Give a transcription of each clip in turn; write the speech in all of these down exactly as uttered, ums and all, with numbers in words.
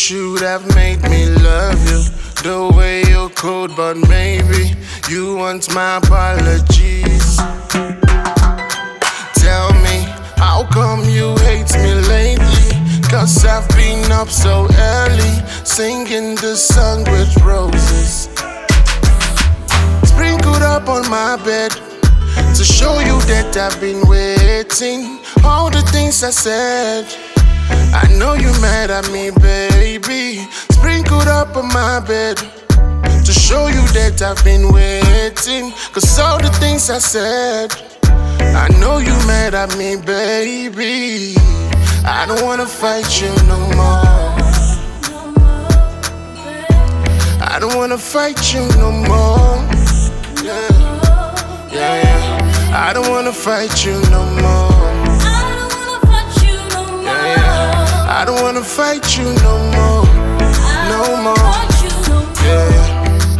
should have made me love you the way you're cold, but maybe you want my apologies. Tell me, how come you hate me lately? Cause I've been up so early, singing the song with roses sprinkled up on my bed, to show you that I've been waiting. All the things I said, I know you mad at me, baby. Sprinkled up on my bed, to show you that I've been waiting. Cause all the things I said, I know you mad at me, baby. I don't wanna fight you no more. I don't wanna fight you no more. Yeah, yeah, yeah. I don't wanna fight you no more. Yeah, yeah. I don't wanna fight you no more. No more. Yeah, yeah.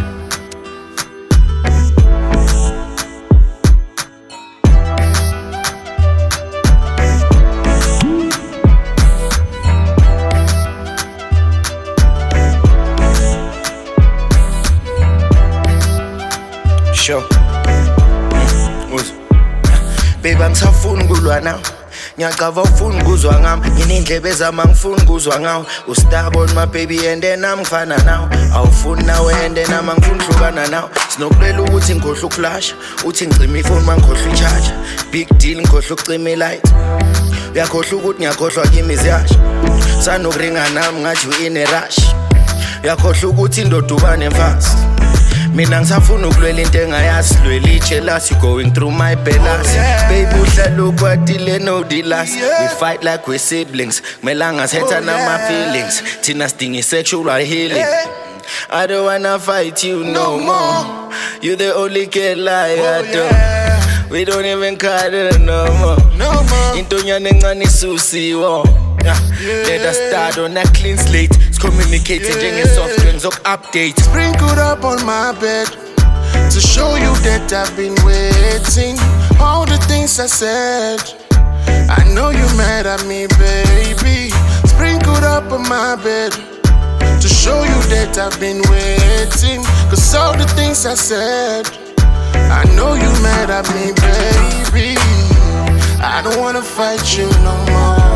Sure. Mm. Baby, angisafuni ukulwa nawe. Ngiyacava ufuna ukuzwa ngami. Nginendlebe zami angifuni ukuzwa ngawe. Ustabon my baby and then I'm ngifana nawe. Awufuni nawe and then I'm angifuni ukuhlukana nawe. Sinokulela ukuthi ngikhohle ukuflash. Uthi ngicima ifoni mangikhohle icharge. Big deal ngikhohle ukucima ilight. Uyakhohle ukuthi ngiyakhohlwa kimi ziyasha. Sanokuringa nami ngathi u in a rush. Uyakhohle ukuthi indoda uba nemfazi. Mina ngisafuna ukulwela into engayazi, lwela ijealousy going through my bellas. Baby uhlala ukwatile no dealers. We fight like we're siblings. Kumelanga sithetha nama feelings. Thina sidinga sexual healing. I don't wanna fight you no more. You the only girl I adore. We don't even cuddle no more. Into nyane encane isusiwo. Let us start on a clean slate. It's communicating yeah. Soft drinks of updates. Sprinkled up on my bed, to show you that I've been waiting. All the things I said, I know you mad at me, baby. Sprinkled up on my bed, to show you that I've been waiting. Cause all the things I said, I know you mad at me, baby. I don't wanna fight you no more.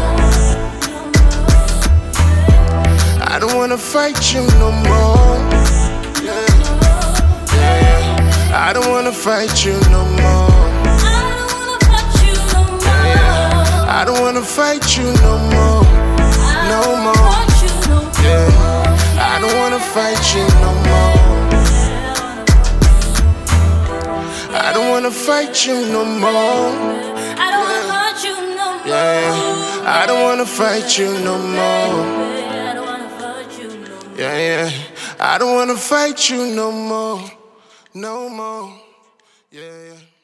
I don't wanna fight you no more. Yeah, yeah. I don't wanna fight you no more. Yeah, I don't wanna fight you no more. No more. Yeah, I don't wanna fight you no more. I don't wanna fight you no more. Yeah, I don't wanna fight you no more. Yeah, yeah. I don't wanna fight you no more. No more. Yeah, yeah.